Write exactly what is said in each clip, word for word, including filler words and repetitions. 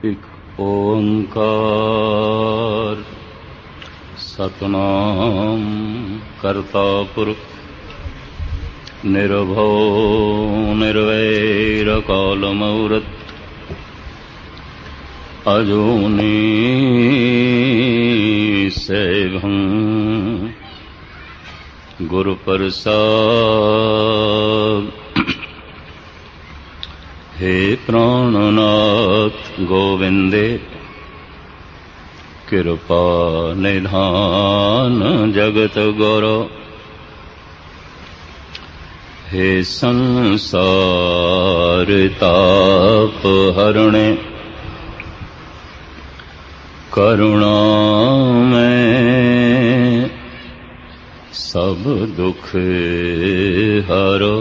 एक ओंकार सतनाम करता पुरख निर्भव निर्वैर काल मूरत अजूनी सेवं गुरु प्रसाद। हे प्राणनाथ गोविंदे कृपा निधान जगत गुरु। हे संसार ताप हरणे करुणा में सब दुख हरो।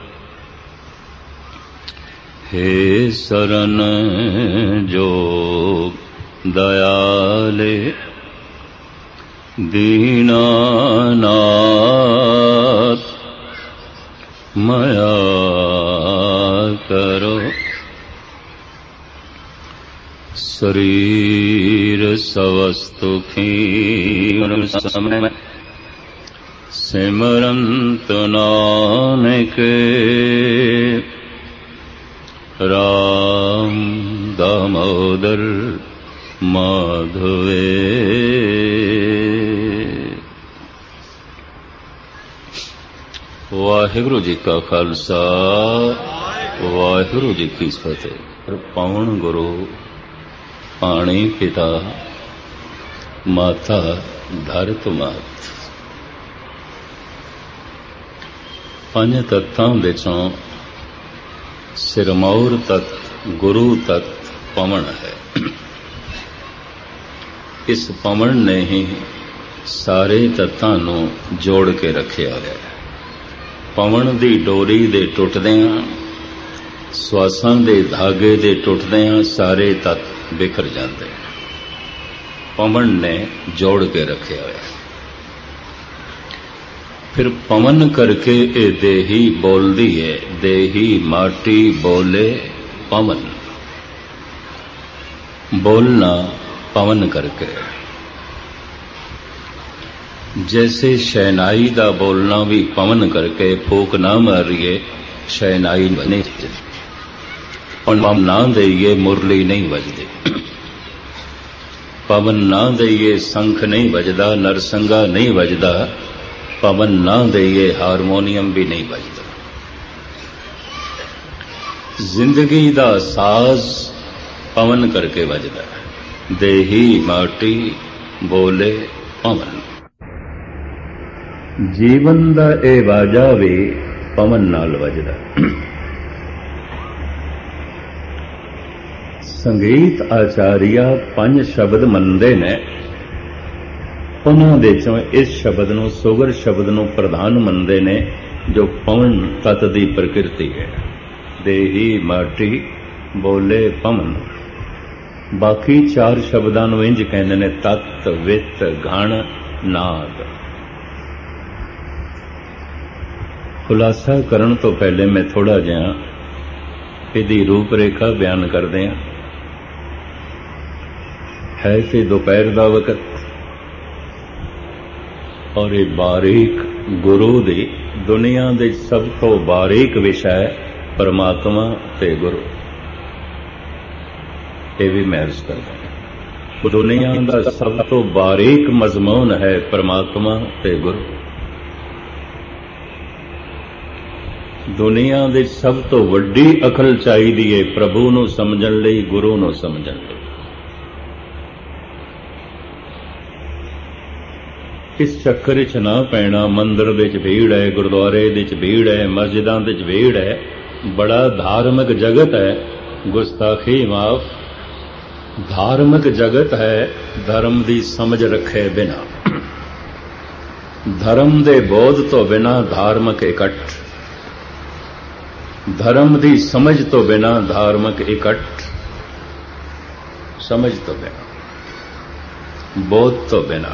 हे शरण जो दयाले दीनानाथ मया करो। शरीर सवस्तु खीन समय सिमरंत नानक राम दामोदर माधवे। वाहिगुरु जी का खालसा वाहिगुरु जी की फतेह। पावन गुरु पाणी पिता माता धरत मात पंज तत्तां विचों सिरमौर तत्त गुरु तत्त पवन है। इस पवन ने ही सारे तत्तां नूं जोड़ के रखिया है। पवन दी डोरी दे टुटदियां श्वासां दे धागे दे टुटदियां सारे तत्त बिखर जाते। पवन ने जोड़ के रखिया है। फिर पवन करके ए देही बोलदी है। देही माटी बोले पवन। बोलना पवन करके। जैसे शहनाई दा बोलना भी पवन करके। फूक ना मारिए शहनाई बने और ना दईए मुरली नहीं बजदी। पवन ना दईए शंख नहीं बजदा नरसंगा नहीं बजदा। पवन ना दईए हारमोनियम भी नहीं बजता। जिंदगी दा साज पवन करके बजदा। देही माटी बोले पवन। जीवन दा ए बाजा भी पवन नाल बजदा। संगीत आचार्य पंज शब्द मनदे ने। उन्हां दे चों इस शब्द नूं सुगर शब्द नूं प्रधान मनदे ने जो पवन तत्त दी प्रकृति है। देही माटी बोले पवन। बाकी चार शब्दां नूं इंज कहंदे ने तत्त वित घण नाद। खुलासा करन तो पहले मैं थोड़ा जिहा इहदी रूपरेखा बयान करदे हां। है कि दोपहर दा वक्त और ये बारीक गुरु दी दुनिया दे सब तो बारीक विषय परमात्मा ते गुरु। ये भी महर्ज करदा। दुनिया का सब तो बारीक मजमून है परमात्मा ते गुरु। दुनिया दे सब तो वड्डी अकल चाहिदी है प्रभु नूं समझण लई गुरु नूं समझण लई। इस चक्कर च ना पैना। मंदिर दे च भीड़ है गुरुद्वारे दे च भीड़ है मस्जिदां दे च भीड़ है। बड़ा धार्मिक जगत है गुस्ताखी माफ। धार्मिक जगत है धर्म दी समझ रखे बिना। धर्म दे बोध तो बिना धार्मिक इकट्ठ। धर्म दी समझ तो बिना धार्मिक इकट्ठ। समझ तो बिना बोध तो बिना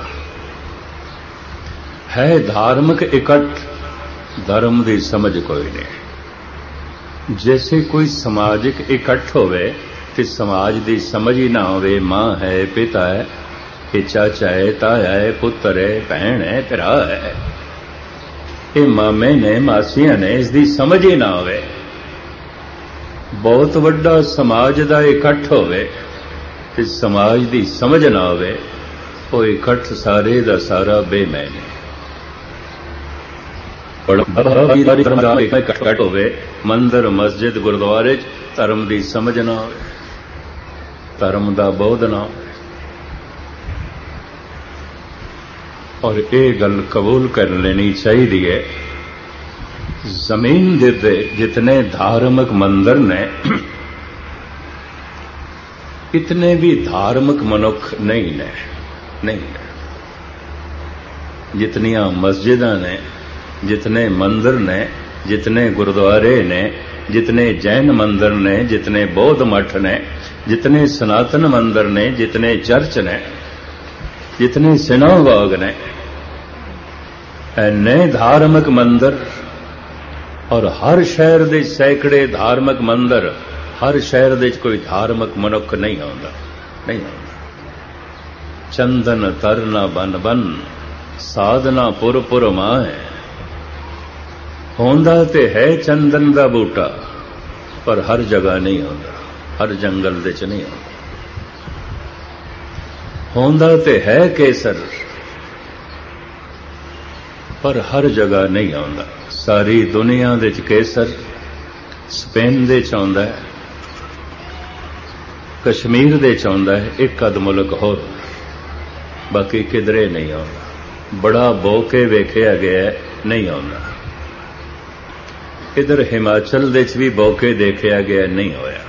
है धार्मिक इकट्ठ। धर्म की समझ कोई नहीं। जैसे कोई समाजिक इकट्ठ होवे ते समाज दी समझ ही ना होवे। मां है, पिता है, ये चाचा है, ताया है, पुत्र है, भैन है, भरा है, ये मामे ने, मासियां ने, इसकी समझ ही ना होवे। बहुत वड्डा समाज दा इकट्ठ होवे ते समाज दी समझ ना होवे, वो इकट्ठ सारे दा सारा बेमैन है। इकट्ठ होवे मंदिर, मस्जिद, गुरुद्वारे, धर्म की समझ ना होवे, धर्म का बोध ना होवे। और ये गल कबूल कर लेनी चाहिए, जमीन दे जितने धार्मिक मंदिर ने, इतने भी धार्मिक मनुख नहीं ने, नहीं ने। जितनियां मस्जिदां ने, जितने मंदिर ने, जितने गुरुद्वारे ने, जितने जैन मंदिर ने, जितने बौद्ध मठ ने, जितने सनातन मंदिर ने, जितने चर्च ने, जितने सिनागोग ने, इन्ने धार्मिक मंदिर, और हर शहर दे सैकड़े धार्मिक मंदिर, हर शहर दे कोई धार्मिक मनुख नहीं आउंदा, नहीं आउंदा। चंदन तरना बन बन, साधना पुर पुर माए। होंदा ते है चंदन दा बूटा, पर हर जगह नहीं होंदा, हर जंगल दे च नहीं होंदा। होंदा ते है केसर, पर हर जगह नहीं आउंदा। सारी दुनिया दे च केसर स्पेन दे च आउंदा है, कश्मीर दे च आउंदा है, एक अद मुल्क होर, बाकी किधरे नहीं आउंदा। बड़ा बोके वेखिया गया है, नहीं आउंदा। इधर हिमाचल दे च भी बोके देखिया गया, नहीं होया।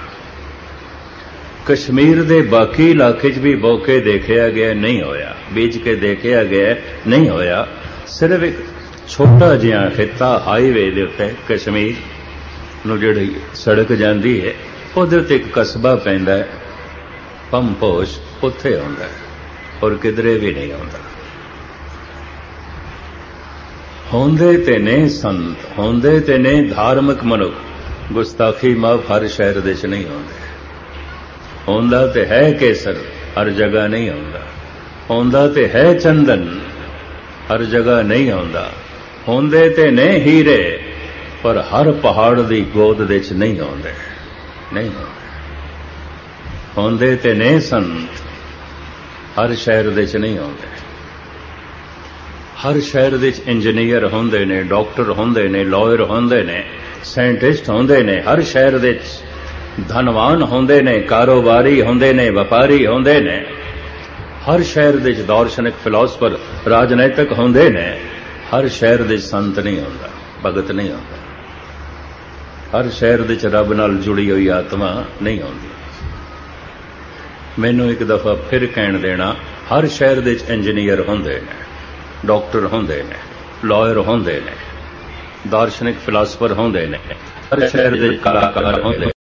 कश्मीर दे बाकी इलाके च भी बोके देखिया गया, नहीं होया। बीज के देखिया गया, नहीं होया। सिर्फ एक छोटा जिहा खिता हाईवे दे उत्ते कश्मीर नूं जिहड़ी सड़क जांदी है, उहदे उत्ते एक कस्बा पैंदा है, पंपोश, उत्थे आउंदा है, और किधरे भी नहीं आउंदा। होंदे ते ने संत, होंदे ते ने धार्मिक मनुख, गुस्ताखी माफ हर शहर दे च नहीं होंदे। होंदा ते है केसर, हर जगह नहीं होंदा। होंदा ते है चंदन, हर जगह नहीं होंदा। होंदे ते ने हीरे, पर हर पहाड़ दी गोद दे च नहीं होंदे, नहीं होंदे। होंदे ते ने संत, हर शहर दे च नहीं होंदे। हर शहर दे च इंजीनियर होंदे ने, डॉक्टर होंदे ने, लॉयर होंदे ने, साइंटिस्ट होंदे ने। हर शहर दे च धनवान होंदे ने, कारोबारी होंदे ने, व्यापारी होंदे ने। हर शहर दे च दार्शनिक, फिलोसफर, राजनैतिक होंदे ने। हर शहर दे संत नहीं होंदा, भगत नहीं होंदा। हर शहर दे च रब नाल जुड़ी हुई आत्मा नहीं होंदी। मैनू एक दफा फिर कहण देना, हर शहर दे च इंजीनियर होंदे ने, डॉक्टर होंदे ने, लॉयर होंदे ने, दार्शनिक फिलोसफर होंदे ने। हर शहर दे कलाकार होंदे